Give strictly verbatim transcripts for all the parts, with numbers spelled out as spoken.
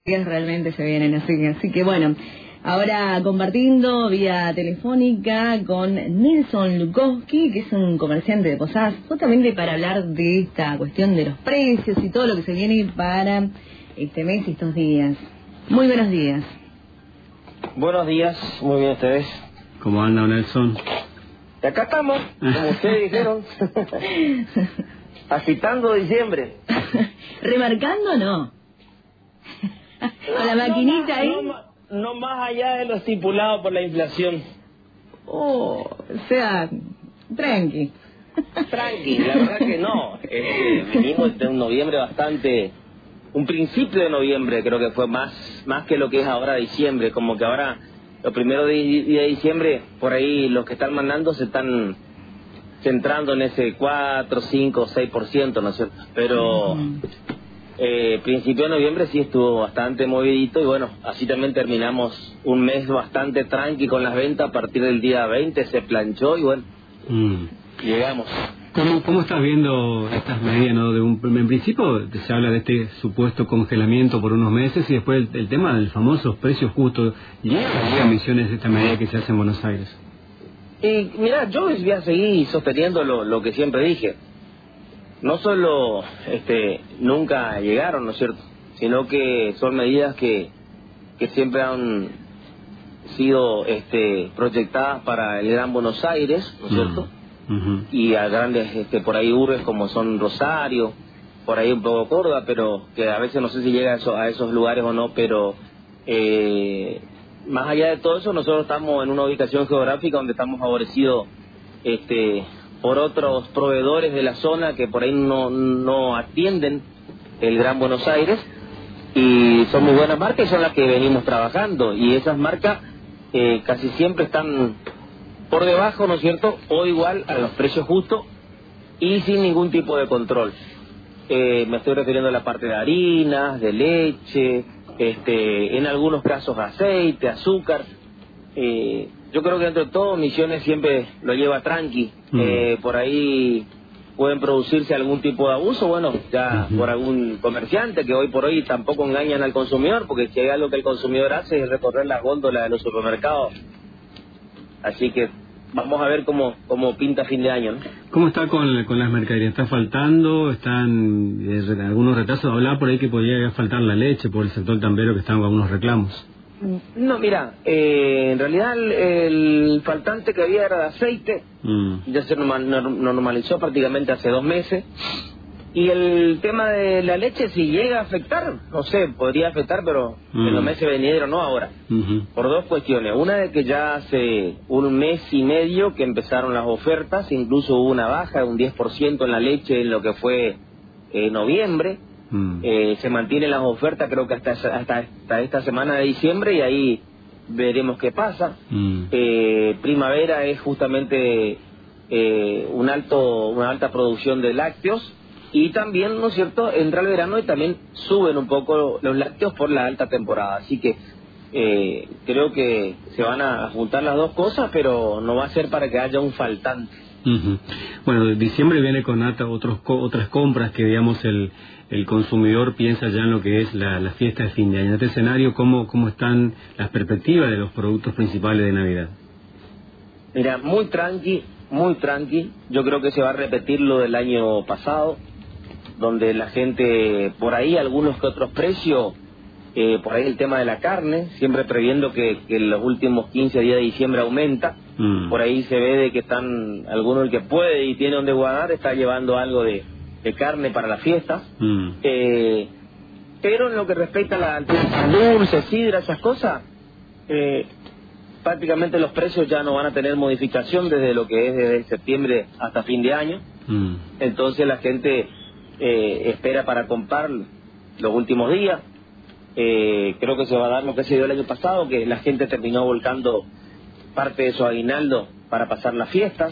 días realmente se vienen así, así que bueno, ahora compartiendo vía telefónica con Nelson Lukowski, que es un comerciante de Posadas, justamente para hablar de esta cuestión de los precios y todo lo que se viene para este mes y estos días. Muy buenos días. Buenos días, muy bien ustedes. ¿Cómo anda, Nelson? Y acá estamos, como ustedes dijeron, agitando diciembre. ¿Remarcando no? Con la maquinita ahí. No, no, no más allá de lo estipulado por la inflación. Oh, o sea, tranqui. Tranqui, la verdad que no. Eh, venimos de un noviembre bastante, un principio de noviembre creo que fue más, más que lo que es ahora diciembre, como que ahora los primeros días de diciembre, por ahí los que están mandando se están centrando en ese cuatro, cinco, seis por ciento, ¿no es cierto? Pero uh-huh. eh, principio de noviembre sí estuvo bastante movidito y bueno, así también terminamos un mes bastante tranqui con las ventas. A partir del día veinte se planchó y bueno, mm. llegamos. ¿Cómo, ¿Cómo estás viendo estas medidas, no? De un, en principio se habla de este supuesto congelamiento por unos meses y después el, el tema del famoso precio justo. ¿Llega a Misiones esta medida que se hace en Buenos Aires? Y mira, yo voy a seguir sosteniendo lo, lo que siempre dije. No solo este, nunca llegaron, ¿no es cierto?, sino que son medidas que, que siempre han sido este, proyectadas para el Gran Buenos Aires, ¿no es cierto? Uh-huh. Y a grandes, este, por ahí urbes como son Rosario, por ahí un poco Córdoba, pero que a veces no sé si llega a, eso, a esos lugares o no, pero eh, más allá de todo eso, nosotros estamos en una ubicación geográfica donde estamos favorecidos este, por otros proveedores de la zona que por ahí no, no atienden el Gran Buenos Aires, y son muy buenas marcas y son las que venimos trabajando, y esas marcas eh, casi siempre están por debajo, ¿no es cierto?, o igual a los precios justos y sin ningún tipo de control. Eh, me estoy refiriendo a la parte de harinas, de leche, este, en algunos casos aceite, azúcar. Eh, yo creo que dentro de todo Misiones siempre lo lleva tranqui. Mm. Eh, por ahí pueden producirse algún tipo de abuso, bueno, ya uh-huh. por algún comerciante que hoy por hoy tampoco engañan al consumidor, porque si hay algo que el consumidor hace es recorrer las góndolas de los supermercados. Así que vamos a ver cómo, cómo pinta fin de año, ¿no? ¿Cómo está con, con las mercaderías? ¿Está faltando? ¿Están eh, algunos retrasos? Hablaba por ahí que podría faltar la leche por el sector tambero, que están con algunos reclamos. No, mira, eh, en realidad el, el faltante que había era de aceite, mm. ya se normal, normalizó prácticamente hace dos meses. Y el tema de la leche, si llega a afectar, no sé, podría afectar, pero mm. en los meses venideros, no ahora. Uh-huh. Por dos cuestiones. Una de que ya hace un mes y medio que empezaron las ofertas, incluso hubo una baja de un diez por ciento en la leche en lo que fue eh, noviembre. Mm. Eh, se mantienen las ofertas, creo que hasta, hasta, hasta esta semana de diciembre, y ahí veremos qué pasa. Mm. Eh, primavera es justamente eh, un alto, una alta producción de lácteos. Y también, ¿no es cierto?, entra el verano y también suben un poco los lácteos por la alta temporada. Así que eh, creo que se van a juntar las dos cosas, pero no va a ser para que haya un faltante. Uh-huh. Bueno, diciembre viene con otros, otras compras que, digamos, el, el consumidor piensa ya en lo que es la, la fiesta de fin de año. En este escenario, ¿cómo, cómo están las perspectivas de los productos principales de Navidad? Mira, muy tranqui, muy tranqui. Yo creo que se va a repetir lo del año pasado, donde la gente, por ahí algunos que otros precios, eh, por ahí el tema de la carne, siempre previendo que, que en los últimos quince días de diciembre aumenta, mm. por ahí se ve de que están, algunos el que puede y tiene donde guardar, está llevando algo de, de carne para las fiestas, mm. eh, pero en lo que respecta a la, a dulce, sidra, esas cosas, eh, prácticamente los precios ya no van a tener modificación desde lo que es desde septiembre hasta fin de año, mm. entonces la gente Eh, espera para comprar los últimos días. Eh, creo que se va a dar lo que se dio el año pasado, que la gente terminó volcando parte de su aguinaldo para pasar las fiestas,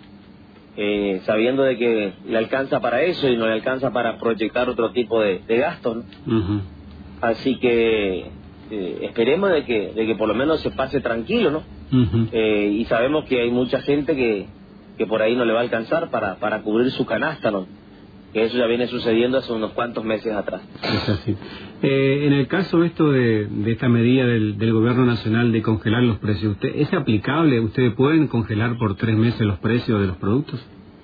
eh, sabiendo de que le alcanza para eso y no le alcanza para proyectar otro tipo de, de gastos, ¿no? Uh-huh. Así que eh, esperemos de que, de que por lo menos se pase tranquilo, ¿no? Uh-huh. Eh, y sabemos que hay mucha gente que, que por ahí no le va a alcanzar para, para cubrir su canasta, ¿no? que eso ya viene sucediendo hace unos cuantos meses atrás. Es así. Eh, en el caso esto de, de esta medida del, del gobierno nacional de congelar los precios, ¿usted, ¿es aplicable? ¿Ustedes pueden congelar por tres meses los precios de los productos?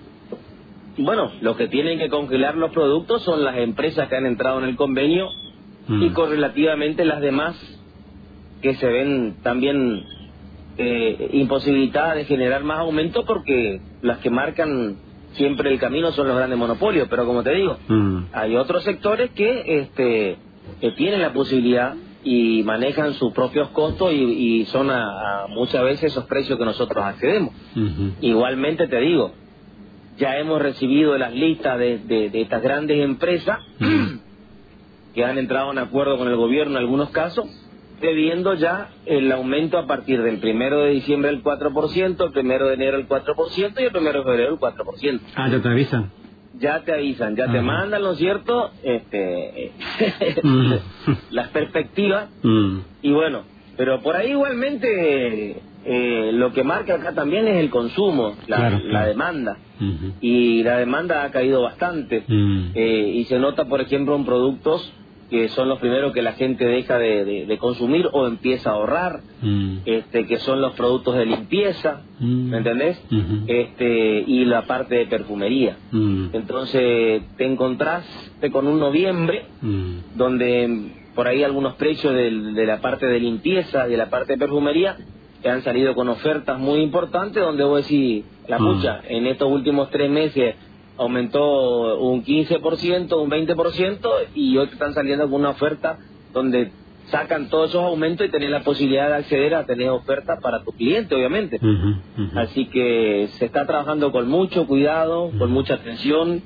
Bueno, los que tienen que congelar los productos son las empresas que han entrado en el convenio mm. y correlativamente las demás que se ven también eh, imposibilitadas de generar más aumento, porque las que marcan siempre el camino son los grandes monopolios. Pero como te digo, mm. hay otros sectores que, este, que tienen la posibilidad y manejan sus propios costos y, y son a, a muchas veces esos precios que nosotros accedemos. Uh-huh. Igualmente te digo, ya hemos recibido las listas de, de, de estas grandes empresas uh-huh. que han entrado en acuerdo con el gobierno en algunos casos, previendo ya el aumento a partir del primero de diciembre del cuatro por ciento, el primero de enero el cuatro por ciento y el primero de febrero el cuatro por ciento. Ah, ya te avisan. Ya te avisan, ya uh-huh. te mandan, ¿no es cierto? Este, uh-huh. las perspectivas. Uh-huh. Y bueno, pero por ahí igualmente eh, lo que marca acá también es el consumo, la, claro, la claro. demanda. Uh-huh. Y la demanda ha caído bastante. Uh-huh. Eh, y se nota, por ejemplo, en productos que son los primeros que la gente deja de, de, de consumir o empieza a ahorrar, mm. este, que son los productos de limpieza, mm. ¿me entendés? Uh-huh. Este, y la parte de perfumería. Mm. Entonces te encontraste con un noviembre mm. donde por ahí algunos precios de, de la parte de limpieza y de la parte de perfumería que han salido con ofertas muy importantes, donde vos decís, la mm. pucha, en estos últimos tres meses aumentó un quince por ciento, un veinte por ciento, y hoy te están saliendo con una oferta donde sacan todos esos aumentos y tenés la posibilidad de acceder a tener ofertas para tu cliente, obviamente. Uh-huh, uh-huh. Así que se está trabajando con mucho cuidado, uh-huh. con mucha atención.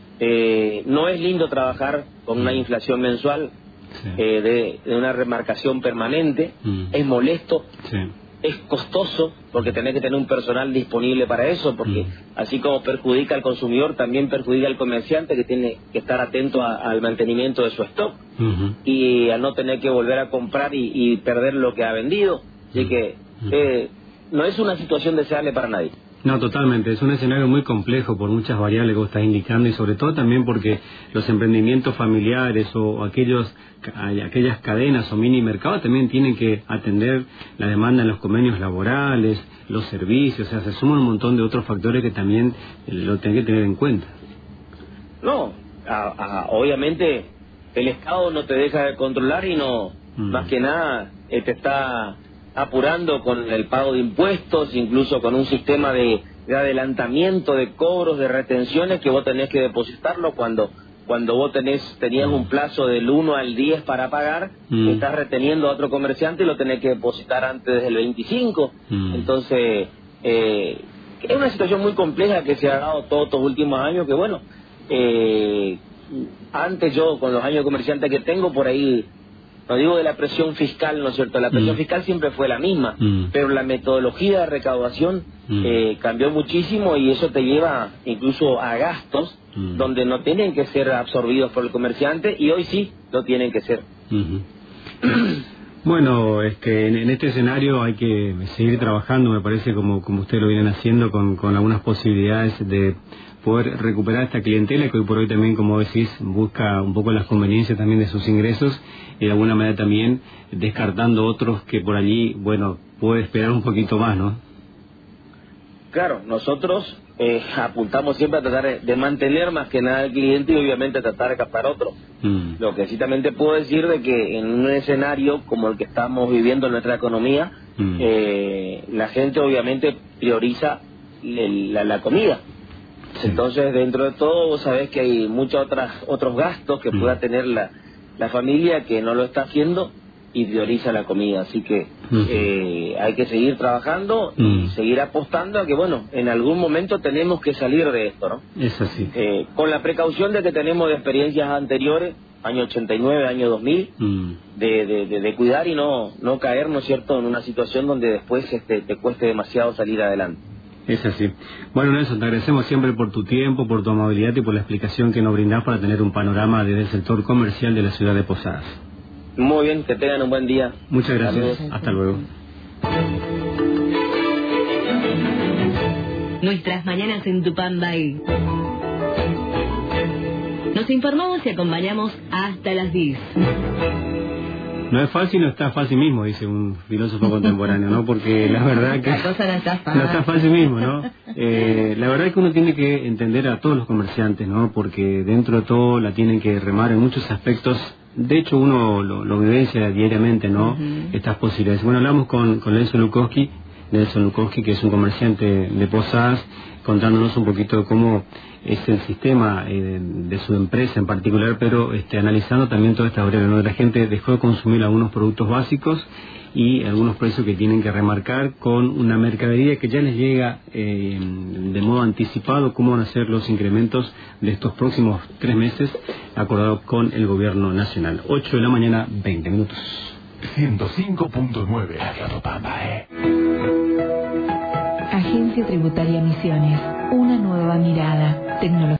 Eh, no es lindo trabajar con una inflación mensual, sí. eh, de, de una remarcación permanente, uh-huh. es molesto. Sí. Es costoso, porque tenés que tener un personal disponible para eso, porque mm. así como perjudica al consumidor, también perjudica al comerciante, que tiene que estar atento a, al mantenimiento de su stock, uh-huh. y a no tener que volver a comprar y, y perder lo que ha vendido. Así mm. que eh, no es una situación deseable para nadie. No, totalmente. Es un escenario muy complejo por muchas variables que vos estás indicando, y sobre todo también porque los emprendimientos familiares o aquellos aquellas cadenas o mini mercados también tienen que atender la demanda en los convenios laborales, los servicios, o sea, se suman un montón de otros factores que también lo tienen que tener en cuenta. No, a, a, obviamente el Estado no te deja de controlar y no, mm. más que nada, eh, te está apurando con el pago de impuestos, incluso con un sistema de, de adelantamiento de cobros, de retenciones, que vos tenés que depositarlo cuando cuando vos tenés tenías un plazo del uno al diez para pagar, mm. estás reteniendo a otro comerciante y lo tenés que depositar antes del veinticinco. Mm. Entonces, eh, es una situación muy compleja que se ha dado todos estos últimos años, que bueno, eh, antes yo, con los años de comerciante que tengo, por ahí, no digo de la presión fiscal, ¿no es cierto? La presión mm. fiscal siempre fue la misma, mm. pero la metodología de recaudación mm. eh, cambió muchísimo, y eso te lleva incluso a gastos mm. donde no tienen que ser absorbidos por el comerciante, y hoy sí lo tienen que ser. Mm-hmm. Bueno, es que en, en este escenario hay que seguir trabajando, me parece, como, como ustedes lo vienen haciendo, con, con algunas posibilidades de poder recuperar esta clientela que hoy por hoy también, como decís, busca un poco las conveniencias también de sus ingresos, y de alguna manera también descartando otros que por allí, bueno, puede esperar un poquito más, ¿no? Claro, nosotros eh, apuntamos siempre a tratar de mantener más que nada al cliente, y obviamente tratar de captar otro. Mm. Lo que sí también te puedo decir de que en un escenario como el que estamos viviendo en nuestra economía, mm. eh, la gente obviamente prioriza el, la, la comida. Sí. Entonces, dentro de todo, vos sabés que hay muchos otras, otros gastos que mm. pueda tener la, la familia que no lo está haciendo y prioriza la comida. Así que mm. eh, hay que seguir trabajando mm. y seguir apostando a que, bueno, en algún momento tenemos que salir de esto, ¿no? Es así. Eh, con la precaución de que tenemos de experiencias anteriores, año ochenta y nueve, año dos mil, mm. de, de, de, de cuidar y no, no caer, ¿no es cierto?, en una situación donde después este, te cueste demasiado salir adelante. Es así. Bueno, Nelson, te agradecemos siempre por tu tiempo, por tu amabilidad y por la explicación que nos brindás para tener un panorama desde el sector comercial de la ciudad de Posadas. Muy bien, que tengan un buen día. Muchas gracias. Saludos. Hasta luego. Nuestras mañanas en Tupambay. Nos informamos y acompañamos hasta las diez. No es fácil, no está fácil mismo, dice un filósofo contemporáneo, ¿no? Porque la verdad que... La cosa no está fácil. No está fácil mismo, ¿no? Eh, la verdad es que uno tiene que entender a todos los comerciantes, ¿no? Porque dentro de todo la tienen que remar en muchos aspectos. De hecho, uno lo, lo vivencia diariamente, ¿no? Uh-huh. Estas posibilidades. Bueno, hablamos con, con Nelson Lukowski, Nelson Lukowski, que es un comerciante de Posadas, contándonos un poquito de cómo es el sistema eh, de su empresa en particular, pero este, analizando también toda esta brecha, ¿no? La gente dejó de consumir algunos productos básicos y algunos precios que tienen que remarcar con una mercadería que ya les llega eh, de modo anticipado cómo van a ser los incrementos de estos próximos tres meses acordados con el gobierno nacional. ocho de la mañana, veinte minutos. ciento cinco punto nueve Radio Topamba, eh. Agencia Tributaria Misiones, una nueva mirada, tecnología.